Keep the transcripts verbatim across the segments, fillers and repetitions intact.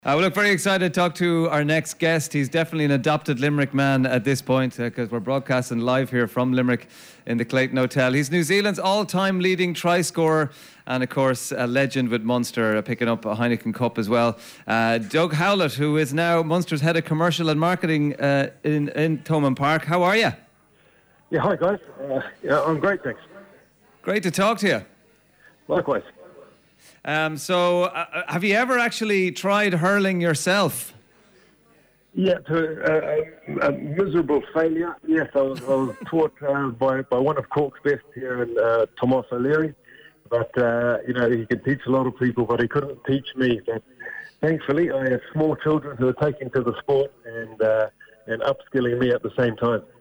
Uh, we look very excited to talk to our next guest. He's definitely an adopted Limerick man at this point because uh, we're broadcasting live here from Limerick in the Clayton Hotel. He's New Zealand's all-time leading try scorer and, of course, a legend with Munster, uh, picking up a Heineken Cup as well. Uh, Doug Howlett, who is now Munster's head of commercial and marketing uh, in, in Thomond Park. How are you? Yeah, hi guys. Uh, yeah, I'm great, thanks. Great to talk to you. Likewise. Um, so, uh, have you ever actually tried hurling yourself? Yeah, to uh, a, a miserable failure. Yes, I was, I was taught uh, by, by one of Cork's best here in uh, Tomas O'Leary. But, uh, you know, he could teach a lot of people, but he couldn't teach me. But thankfully, I have small children who are taking to the sport and, uh, and upskilling me at the same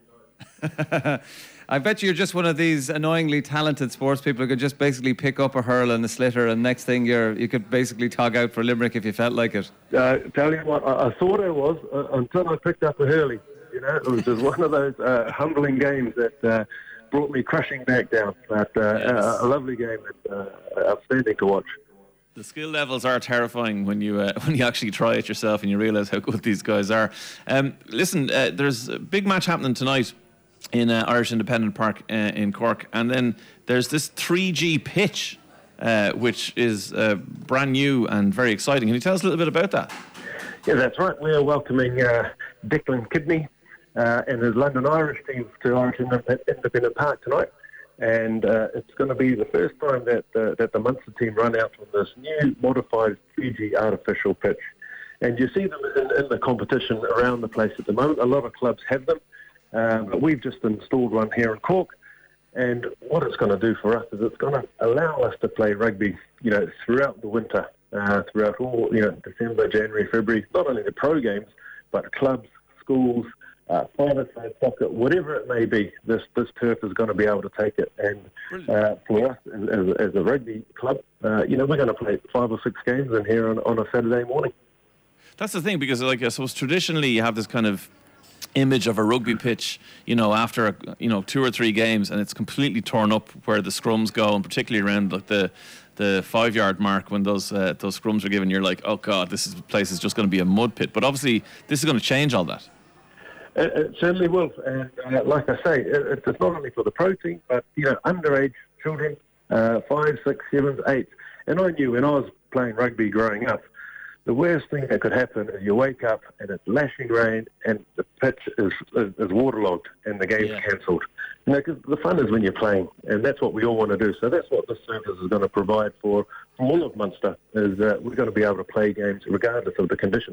time. I bet you're just one of these annoyingly talented sports people who could just basically pick up a hurl and a slitter, and next thing you're you could basically tog out for Limerick if you felt like it. Uh, tell you what, I, I thought I was uh, until I picked up a hurley. You know, it was just one of those uh, humbling games that uh, brought me crashing back down. But uh, yes. a, a lovely game and uh, outstanding to watch. The skill levels are terrifying when you uh, when you actually try it yourself and you realise how good these guys are. Um, listen, uh, there's a big match happening tonight in uh, Irish Independent Park uh, in Cork, and then there's this three G pitch uh, which is uh, brand new and very exciting. Can you tell us a little bit about that? Yeah, that's right. We're welcoming uh, Declan Kidney uh, and his London Irish team to Irish Independent Park tonight, and uh, it's going to be the first time that uh, that the Munster team run out on this new modified three G artificial pitch. And you see them in, in the competition around the place at the moment. A lot of clubs have them. Um, but we've just installed one here in Cork, and what it's going to do for us is it's going to allow us to play rugby, you know, throughout the winter, uh, throughout all, you know, December, January, February, not only the pro games, but clubs, schools, uh, five-a-side soccer, whatever it may be, this this turf is going to be able to take it. And uh, for us, as, as a rugby club, uh, you know, we're going to play five or six games in here on, on a Saturday morning. That's the thing, because, like, I suppose traditionally you have this kind of image of a rugby pitch, you know, after you know two or three games, and it's completely torn up where the scrums go, and particularly around like the the five yard mark when those uh, those scrums are given, you're like, oh god, this is, place is just going to be a mud pit. But obviously, this is going to change all that. It, it certainly will, and uh, like I say, it, it's not only for the pro team, but you know, underage children, uh, five, six, sevens, eights. And I knew when I was playing rugby growing up, the worst thing that could happen is you wake up and it's lashing rain and the pitch is, is, is waterlogged and the game's yeah. cancelled. You know, 'cause the fun is when you're playing, and that's what we all want to do. So that's what this service is going to provide for, for all of Munster, is uh, we're going to be able to play games regardless of the conditions.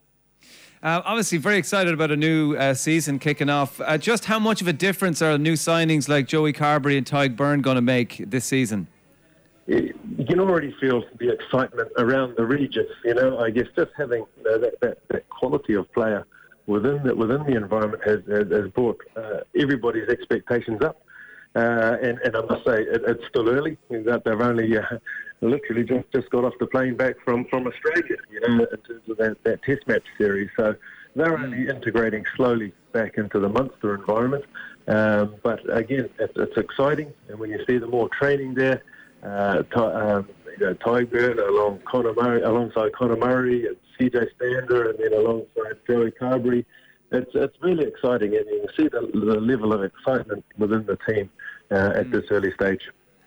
Uh, obviously, very excited about a new uh, season kicking off. Uh, just how much of a difference are new signings like Joey Carberry and Tyg Byrne going to make this season? You can already feel the excitement around the region. You know, I guess just having uh, that, that, that quality of player within the, within the environment has, has, has brought uh, everybody's expectations up. Uh, and, and I must say, it, it's still early. That they've only uh, literally just, just got off the plane back from, from Australia, you know, in terms of that, that test match series. So they're only integrating slowly back into the Munster environment. Um, but again, it's, it's exciting. And when you see them all training there, Uh, um, you know, Tyg Byrne along Conor Murray, alongside Conor Murray and C J Stander, and then alongside Joey Carberry. It's it's really exciting, and you can see the, the level of excitement within the team uh, at mm. this early stage.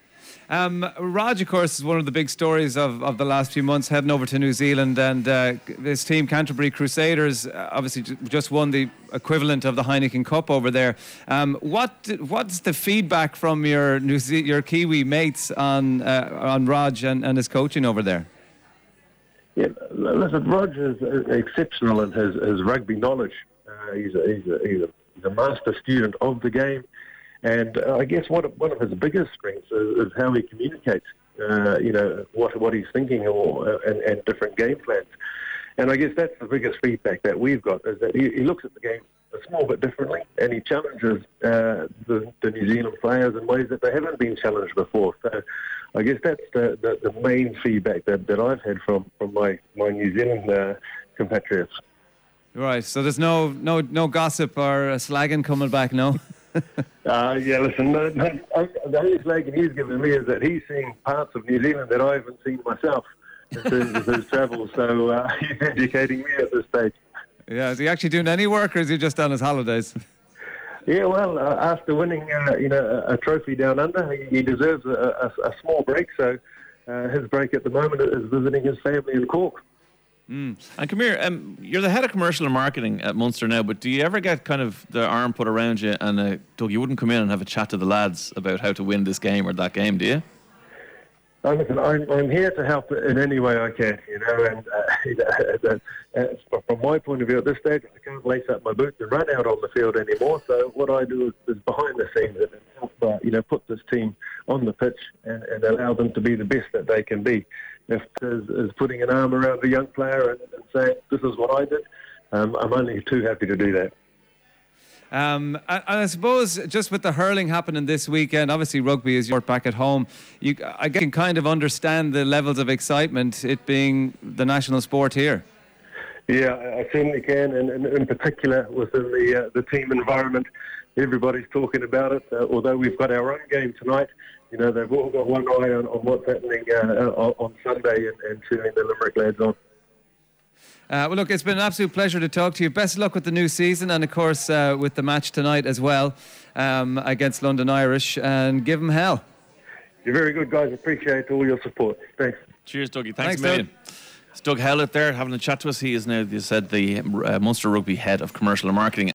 Um, Raj, of course, is one of the big stories of, of the last few months, heading over to New Zealand, and uh, this team, Canterbury Crusaders, uh, obviously j- just won the equivalent of the Heineken Cup over there. Um, what what's the feedback from your New Ze- your Kiwi mates on uh, on Raj and, and his coaching over there? Yeah, listen, Raj is exceptional in his, his rugby knowledge. Uh, he's, a, he's, a, he's, a, he's a master student of the game. And uh, I guess one of, one of his biggest strengths is, is how he communicates, uh, you know, what what he's thinking or uh, and, and different game plans. And I guess that's the biggest feedback that we've got, is that he, he looks at the game a small bit differently, and he challenges uh, the, the New Zealand players in ways that they haven't been challenged before. So I guess that's the, the, the main feedback that, that I've had from, from my, my New Zealand uh, compatriots. Right, so there's no no no gossip or uh, slagging coming back, no? uh, yeah, listen, no, no, the only slagging he's given me is that he's seeing parts of New Zealand that I haven't seen myself. in terms of his travels. So uh, he's educating me at this stage. Yeah, is he actually doing any work, or is he just on his holidays? Yeah, well, uh, after winning, uh, you know, a, a trophy down under, he, he deserves a, a, a small break. So uh, his break at the moment is visiting his family in Cork. Mm. And come here, um, you're the head of commercial and marketing at Munster now, but do you ever get kind of the arm put around you and, uh, Doug, you wouldn't come in and have a chat to the lads about how to win this game or that game, do you? Oh, listen, I'm, I'm here to help in any way I can, you know, and uh, you know, uh, from my point of view at this stage, I can't lace up my boots and run out on the field anymore. So what I do is, is behind the scenes and help, uh, you know, put this team on the pitch and, and allow them to be the best that they can be. If is, is putting an arm around a young player and, and saying, this is what I did, um, I'm only too happy to do that. Um, and, and I suppose just with the hurling happening this weekend, obviously rugby is your back at home. You, I can kind of understand the levels of excitement, it being the national sport here. Yeah, I certainly can, and, and in particular within the uh, the team environment, everybody's talking about it. Uh, although we've got our own game tonight, you know, they've all got one eye on, on what's happening uh, on Sunday and, and cheering the Limerick lads on. Uh, well, look, it's been an absolute pleasure to talk to you. Best of luck with the new season and, of course, uh, with the match tonight as well um, against London Irish, and give them hell. You're very good, guys. Appreciate all your support. Thanks. Cheers, Dougie. Thanks, Thanks a million. Doug. It's Doug Howlett there having a chat to us. He is now, you said, the uh, Munster Rugby head of commercial and marketing.